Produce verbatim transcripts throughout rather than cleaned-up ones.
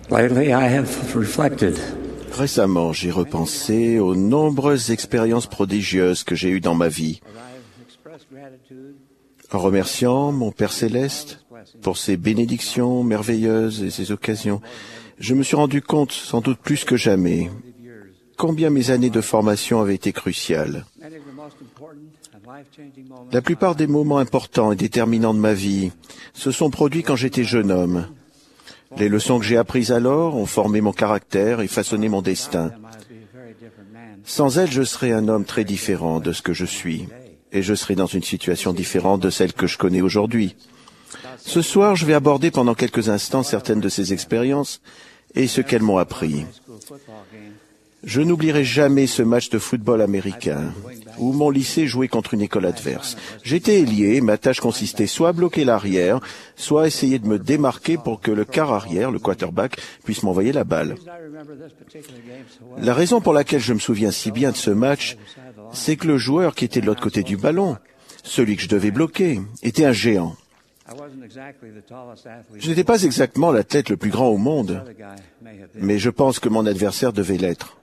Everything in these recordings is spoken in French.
Lately, I have reflected Récemment, j'ai repensé aux nombreuses expériences prodigieuses que j'ai eues dans ma vie, en remerciant mon Père Céleste pour ses bénédictions merveilleuses et ses occasions. Je me suis rendu compte, sans doute plus que jamais, combien mes années de formation avaient été cruciales. La plupart des moments importants et déterminants de ma vie se sont produits quand j'étais jeune homme. Les leçons que j'ai apprises alors ont formé mon caractère et façonné mon destin. Sans elles, je serais un homme très différent de ce que je suis, et je serais dans une situation différente de celle que je connais aujourd'hui. Ce soir, je vais aborder pendant quelques instants certaines de ces expériences et ce qu'elles m'ont appris. Je n'oublierai jamais ce match de football américain où mon lycée jouait contre une école adverse. J'étais ailier et ma tâche consistait soit à bloquer l'arrière, soit à essayer de me démarquer pour que le quart arrière, le quarterback, puisse m'envoyer la balle. La raison pour laquelle je me souviens si bien de ce match, c'est que le joueur qui était de l'autre côté du ballon, celui que je devais bloquer, était un géant. Je n'étais pas exactement l'athlète le plus grand au monde, mais je pense que mon adversaire devait l'être.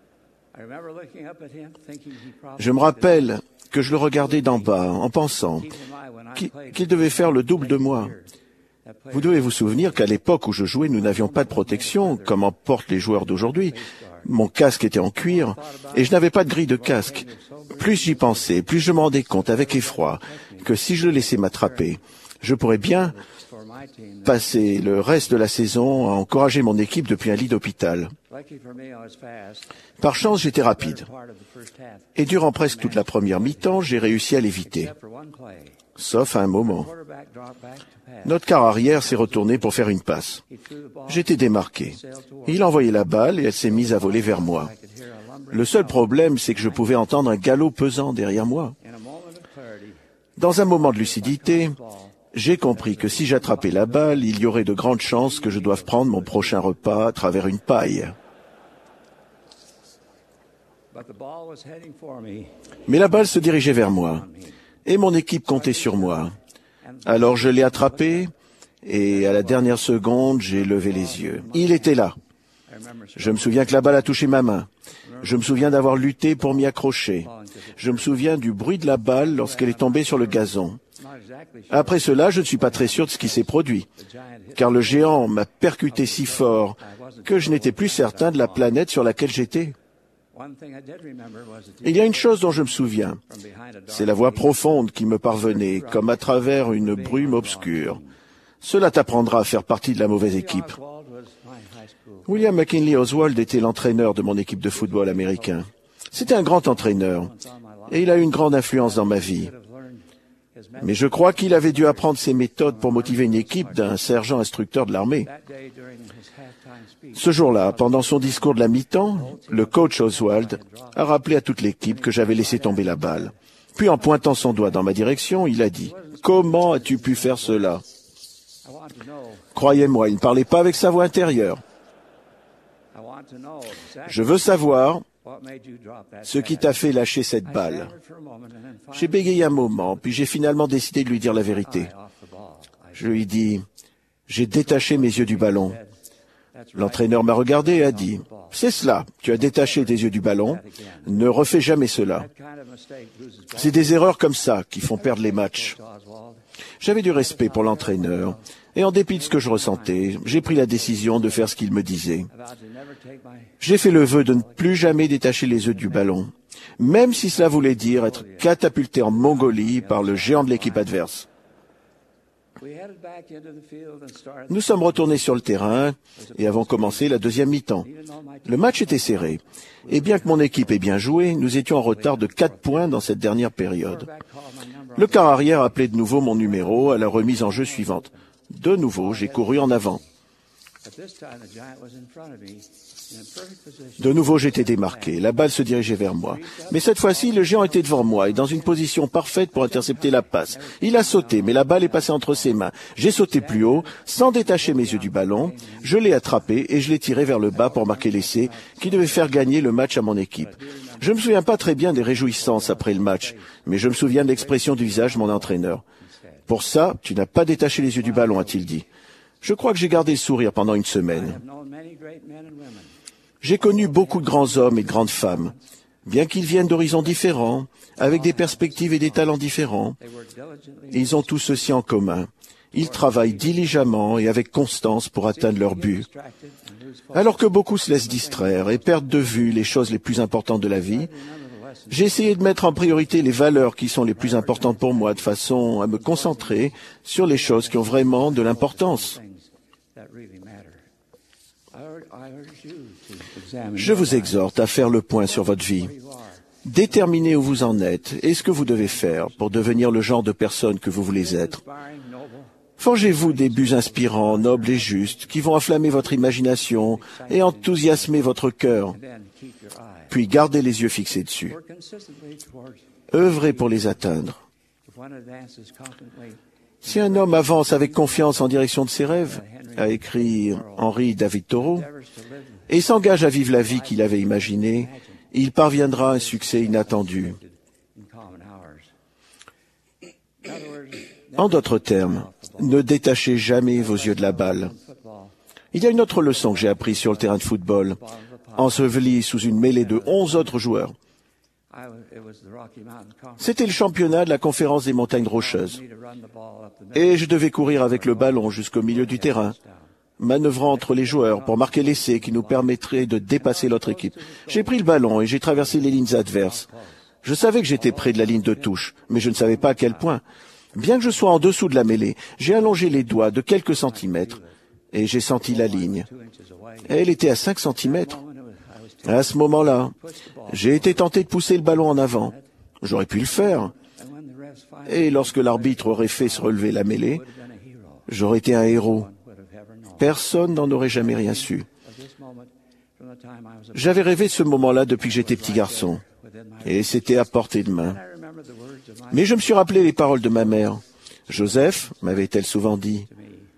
Je me rappelle que je le regardais d'en bas en pensant qu'il devait faire le double de moi. Vous devez vous souvenir qu'à l'époque où je jouais, nous n'avions pas de protection, comme en portent les joueurs d'aujourd'hui. Mon casque était en cuir et je n'avais pas de grille de casque. Plus j'y pensais, plus je me rendais compte avec effroi que si je le laissais m'attraper, je pourrais bien passer le reste de la saison à encourager mon équipe depuis un lit d'hôpital. Par chance, j'étais rapide. Et durant presque toute la première mi-temps, j'ai réussi à l'éviter. Sauf à un moment. Notre quart arrière s'est retourné pour faire une passe. J'étais démarqué. Il a envoyé la balle et elle s'est mise à voler vers moi. Le seul problème, c'est que je pouvais entendre un galop pesant derrière moi. Dans un moment de lucidité, j'ai compris que si j'attrapais la balle, il y aurait de grandes chances que je doive prendre mon prochain repas à travers une paille. Mais la balle se dirigeait vers moi, et mon équipe comptait sur moi. Alors je l'ai attrapé, et à la dernière seconde, j'ai levé les yeux. Il était là. Je me souviens que la balle a touché ma main. Je me souviens d'avoir lutté pour m'y accrocher. Je me souviens du bruit de la balle lorsqu'elle est tombée sur le gazon. Après cela, je ne suis pas très sûr de ce qui s'est produit, car le géant m'a percuté si fort que je n'étais plus certain de la planète sur laquelle j'étais. Il y a une chose dont je me souviens, c'est la voix profonde qui me parvenait, comme à travers une brume obscure. Cela t'apprendra à faire partie de la mauvaise équipe. William McKinley Oswald était l'entraîneur de mon équipe de football américain. C'était un grand entraîneur, et il a eu une grande influence dans ma vie. Mais je crois qu'il avait dû apprendre ses méthodes pour motiver une équipe d'un sergent instructeur de l'armée. Ce jour-là, pendant son discours de la mi-temps, le coach Oswald a rappelé à toute l'équipe que j'avais laissé tomber la balle. Puis, en pointant son doigt dans ma direction, il a dit « Comment as-tu pu faire cela ?» Croyez-moi, il ne parlait pas avec sa voix intérieure. Je veux savoir ce qui t'a fait lâcher cette balle. J'ai bégayé un moment, puis j'ai finalement décidé de lui dire la vérité. Je lui ai dit, j'ai détaché mes yeux du ballon. L'entraîneur m'a regardé et a dit, c'est cela, tu as détaché tes yeux du ballon, ne refais jamais cela. C'est des erreurs comme ça qui font perdre les matchs. J'avais du respect pour l'entraîneur, et en dépit de ce que je ressentais, j'ai pris la décision de faire ce qu'il me disait. J'ai fait le vœu de ne plus jamais détacher les yeux du ballon, même si cela voulait dire être catapulté en Mongolie par le géant de l'équipe adverse. Nous sommes retournés sur le terrain et avons commencé la deuxième mi-temps. Le match était serré, et bien que mon équipe ait bien joué, nous étions en retard de quatre points dans cette dernière période. Le quart arrière appelait de nouveau mon numéro à la remise en jeu suivante. De nouveau, j'ai couru en avant. De nouveau, j'étais démarqué. La balle se dirigeait vers moi. Mais cette fois-ci, le géant était devant moi et dans une position parfaite pour intercepter la passe. Il a sauté, mais la balle est passée entre ses mains. J'ai sauté plus haut, sans détacher mes yeux du ballon. Je l'ai attrapé et je l'ai tiré vers le bas pour marquer l'essai qui devait faire gagner le match à mon équipe. Je ne me souviens pas très bien des réjouissances après le match, mais je me souviens de l'expression du visage de mon entraîneur. « Pour ça, tu n'as pas détaché les yeux du ballon, a-t-il dit. Je crois que j'ai gardé le sourire pendant une semaine. J'ai connu beaucoup de grands hommes et de grandes femmes, bien qu'ils viennent d'horizons différents, avec des perspectives et des talents différents. Ils ont tous ceci en commun. Ils travaillent diligemment et avec constance pour atteindre leur but. Alors que beaucoup se laissent distraire et perdent de vue les choses les plus importantes de la vie, j'ai essayé de mettre en priorité les valeurs qui sont les plus importantes pour moi, de façon à me concentrer sur les choses qui ont vraiment de l'importance. Je vous exhorte à faire le point sur votre vie. Déterminez où vous en êtes et ce que vous devez faire pour devenir le genre de personne que vous voulez être. Forgez-vous des buts inspirants, nobles et justes, qui vont enflammer votre imagination et enthousiasmer votre cœur. Puis gardez les yeux fixés dessus. Œuvrez pour les atteindre. Si un homme avance avec confiance en direction de ses rêves, a écrit Henry David Thoreau, et s'engage à vivre la vie qu'il avait imaginée, il parviendra à un succès inattendu. En d'autres termes, ne détachez jamais vos yeux de la balle. Il y a une autre leçon que j'ai apprise sur le terrain de football, enseveli sous une mêlée de onze autres joueurs. C'était le championnat de la conférence des montagnes rocheuses. Et je devais courir avec le ballon jusqu'au milieu du terrain, manœuvrant entre les joueurs pour marquer l'essai qui nous permettrait de dépasser l'autre équipe. J'ai pris le ballon et j'ai traversé les lignes adverses. Je savais que j'étais près de la ligne de touche, mais je ne savais pas à quel point. Bien que je sois en dessous de la mêlée, j'ai allongé les doigts de quelques centimètres et j'ai senti la ligne. Elle était à cinq centimètres. À ce moment-là, j'ai été tenté de pousser le ballon en avant. J'aurais pu le faire. Et lorsque l'arbitre aurait fait se relever la mêlée, j'aurais été un héros. Personne n'en aurait jamais rien su. J'avais rêvé de ce moment-là depuis que j'étais petit garçon. Et c'était à portée de main. Mais je me suis rappelé les paroles de ma mère. Joseph, m'avait-elle souvent dit,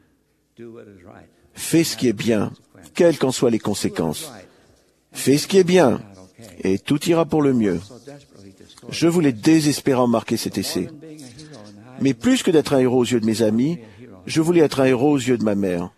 « Fais ce qui est bien, quelles qu'en soient les conséquences. Fais ce qui est bien, et tout ira pour le mieux. » Je voulais désespérément marquer cet essai. Mais plus que d'être un héros aux yeux de mes amis, je voulais être un héros aux yeux de ma mère.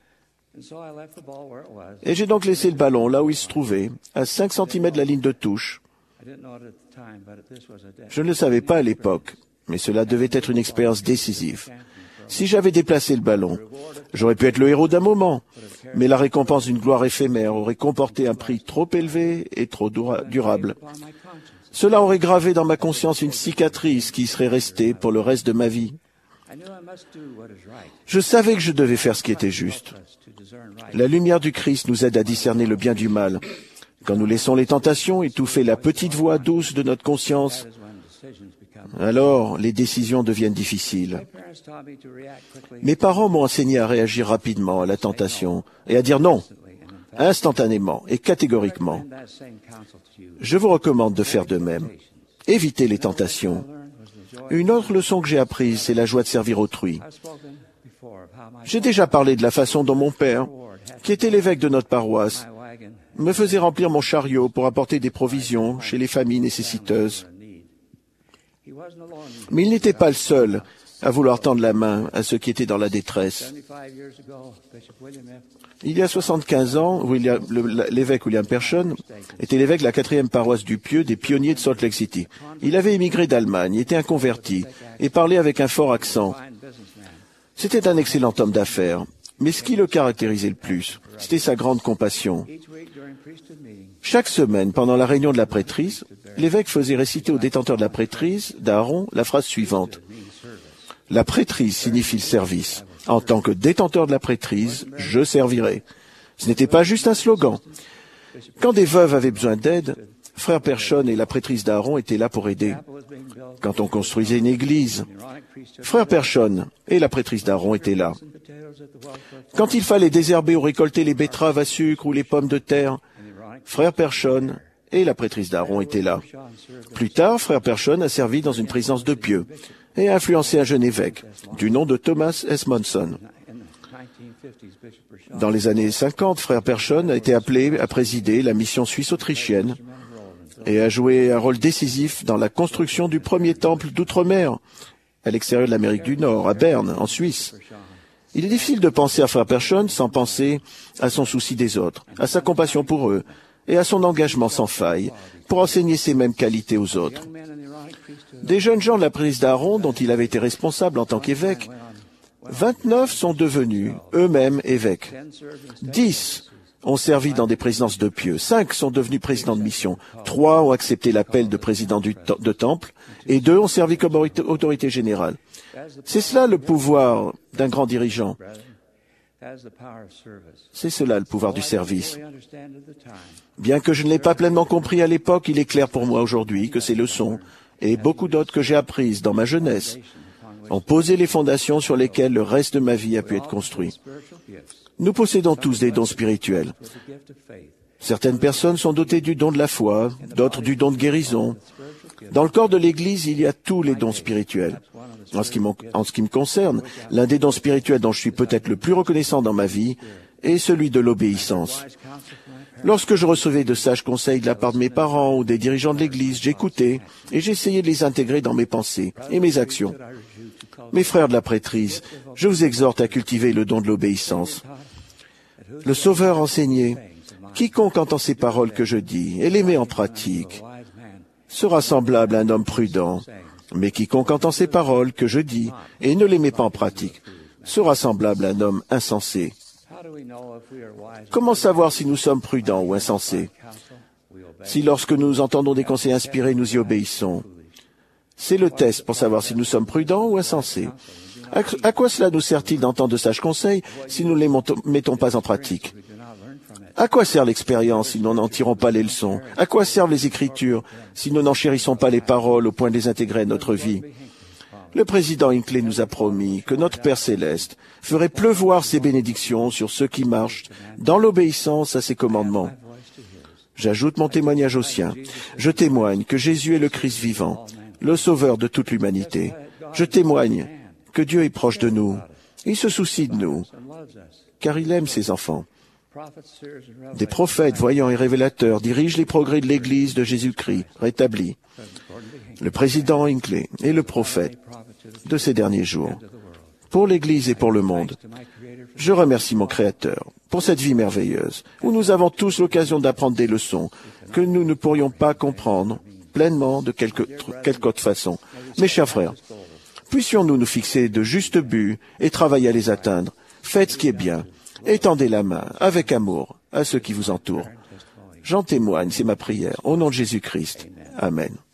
Et j'ai donc laissé le ballon là où il se trouvait, à cinq centimètres de la ligne de touche. Je ne le savais pas à l'époque, mais cela devait être une expérience décisive. Si j'avais déplacé le ballon, j'aurais pu être le héros d'un moment, mais la récompense d'une gloire éphémère aurait comporté un prix trop élevé et trop dura- durable. Cela aurait gravé dans ma conscience une cicatrice qui serait restée pour le reste de ma vie. Je savais que je devais faire ce qui était juste. La lumière du Christ nous aide à discerner le bien du mal. Quand nous laissons les tentations étouffer la petite voix douce de notre conscience, alors les décisions deviennent difficiles. Mes parents m'ont enseigné à réagir rapidement à la tentation et à dire non, instantanément et catégoriquement. Je vous recommande de faire de même. Évitez les tentations. Une autre leçon que j'ai apprise, c'est la joie de servir autrui. J'ai déjà parlé de la façon dont mon père, qui était l'évêque de notre paroisse, me faisait remplir mon chariot pour apporter des provisions chez les familles nécessiteuses. Mais il n'était pas le seul à vouloir tendre la main à ceux qui étaient dans la détresse. Il y a soixante-quinze ans, William, le, l'évêque William Persson était l'évêque de la quatrième paroisse du Pieux des pionniers de Salt Lake City. Il avait émigré d'Allemagne, était un converti et parlait avec un fort accent. C'était un excellent homme d'affaires, mais ce qui le caractérisait le plus, c'était sa grande compassion. Chaque semaine, pendant la réunion de la prêtrise, l'évêque faisait réciter aux détenteurs de la prêtrise d'Aaron la phrase suivante. La prêtrise signifie le service. En tant que détenteur de la prêtrise, je servirai. Ce n'était pas juste un slogan. Quand des veuves avaient besoin d'aide, frère Persson et la prêtrise d'Aaron étaient là pour aider. Quand on construisait une église, frère Persson et la prêtrise d'Aaron étaient là. Quand il fallait désherber ou récolter les betteraves à sucre ou les pommes de terre, frère Persson et la prêtrise d'Aaron étaient là. Plus tard, frère Persson a servi dans une présidence de Pieux et a influencé un jeune évêque, du nom de Thomas S. Monson. Dans les années cinquante, frère Persson a été appelé à présider la mission suisse-autrichienne et a joué un rôle décisif dans la construction du premier temple d'outre-mer, à l'extérieur de l'Amérique du Nord, à Berne, en Suisse. Il est difficile de penser à Frère Pershon sans penser à son souci des autres, à sa compassion pour eux et à son engagement sans faille pour enseigner ces mêmes qualités aux autres. Des jeunes gens de la prise d'Aaron, dont il avait été responsable en tant qu'évêque, vingt-neuf sont devenus eux-mêmes évêques. Dix ont servi dans des présidences de pieux. Cinq sont devenus présidents de mission. Trois ont accepté l'appel de président du te- de temple et deux ont servi comme autorité, autorité générale. C'est cela le pouvoir d'un grand dirigeant. C'est cela le pouvoir du service. Bien que je ne l'ai pas pleinement compris à l'époque, il est clair pour moi aujourd'hui que ces leçons et beaucoup d'autres que j'ai apprises dans ma jeunesse ont posé les fondations sur lesquelles le reste de ma vie a pu être construit. Nous possédons tous des dons spirituels. Certaines personnes sont dotées du don de la foi, d'autres du don de guérison. Dans le corps de l'Église, il y a tous les dons spirituels. En ce qui, en ce qui me concerne, l'un des dons spirituels dont je suis peut-être le plus reconnaissant dans ma vie est celui de l'obéissance. Lorsque je recevais de sages conseils de la part de mes parents ou des dirigeants de l'Église, j'écoutais et j'essayais de les intégrer dans mes pensées et mes actions. Mes frères de la prêtrise, je vous exhorte à cultiver le don de l'obéissance. Le Sauveur enseignait, « Quiconque entend ces paroles que je dis et les met en pratique sera semblable à un homme prudent, mais quiconque entend ces paroles que je dis et ne les met pas en pratique sera semblable à un homme insensé. » Comment savoir si nous sommes prudents ou insensés? Si lorsque nous entendons des conseils inspirés, nous y obéissons. C'est le test pour savoir si nous sommes prudents ou insensés. À, à quoi cela nous sert-il d'entendre de sages conseils si nous ne les monto- mettons pas en pratique? À quoi sert l'expérience si nous n'en tirons pas les leçons? À quoi servent les Écritures si nous n'en chérissons pas les paroles au point de les intégrer à notre vie? Le président Hinckley nous a promis que notre Père Céleste ferait pleuvoir ses bénédictions sur ceux qui marchent dans l'obéissance à ses commandements. J'ajoute mon témoignage au sien. Je témoigne que Jésus est le Christ vivant, le Sauveur de toute l'humanité. Je témoigne que Dieu est proche de nous. Il se soucie de nous, car il aime ses enfants. Des prophètes, voyants et révélateurs dirigent les progrès de l'Église de Jésus-Christ rétabli. Le président Hinckley est le prophète de ces derniers jours, pour l'Église et pour le monde. Je remercie mon Créateur pour cette vie merveilleuse, où nous avons tous l'occasion d'apprendre des leçons que nous ne pourrions pas comprendre pleinement de quelque, quelque autre façon. Mes chers frères, puissions-nous nous fixer de justes buts et travailler à les atteindre. Faites ce qui est bien. Étendez la main avec amour à ceux qui vous entourent. J'en témoigne, c'est ma prière. Au nom de Jésus-Christ. Amen.